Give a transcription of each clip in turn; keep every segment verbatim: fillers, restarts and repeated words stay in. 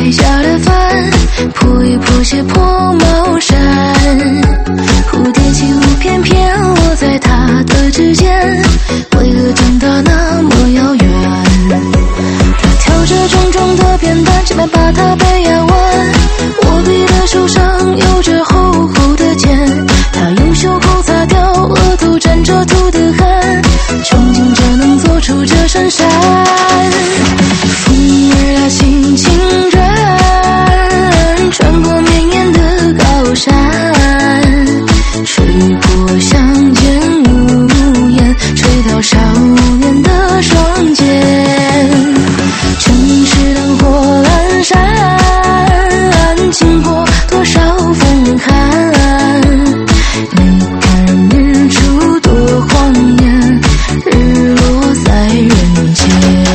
拍下的帆，破一破鞋破帽衫，蝴蝶起舞翩翩落在他的指尖，为何长大那么遥远？他挑着重重的扁担，只怕把他背压弯，握笔的手上有着厚厚的茧，他用袖口擦掉额头沾着土的汗，憧憬着能做出这扇扇。风儿啊轻轻转，穿过绵延的高山，吹破乡间屋檐，吹到少年的双肩。城市灯火阑珊，经过多少风寒，你看日出多晃眼，日落在人间。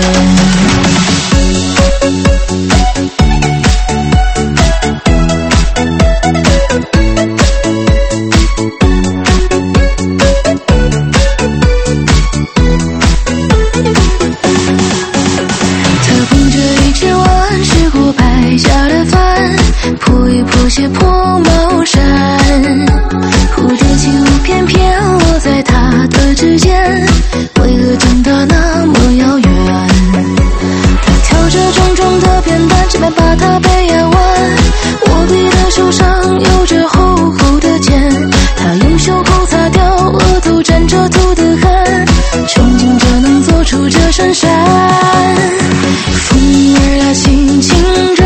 破一破鞋破帽衫，蝴蝶起舞翩翩落在他的指尖，为何长大那么遥远？他挑着重重的扁担，只怕把他背压弯，握笔的手上有着厚厚的茧，他用袖口擦掉额头沾着土的汗，憧憬着能做出这扇扇。风儿啊轻轻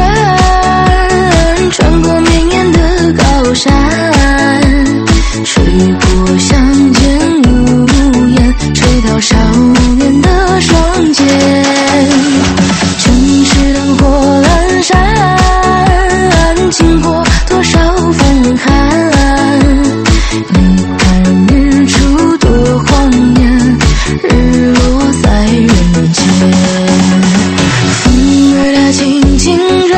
转，穿过绵延的高山，吹破乡间屋檐，吹到少年的双肩。城市灯火阑珊，经过多少风寒，你看日出多晃眼，日落在人间。风儿它轻轻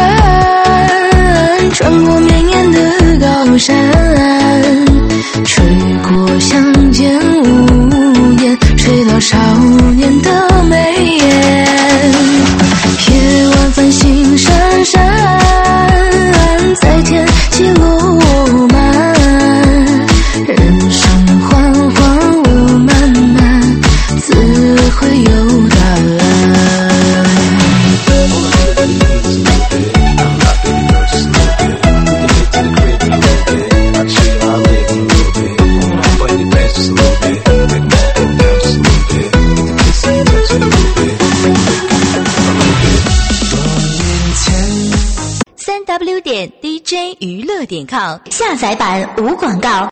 转，穿过绵延的高山，吹过乡间屋檐，吹到少年的眉眼。夜晚繁星闪闪，在天际落满，人生缓缓我慢慢，自会有答案。 三 w 点 d j 娱乐点 com 下载版无广告。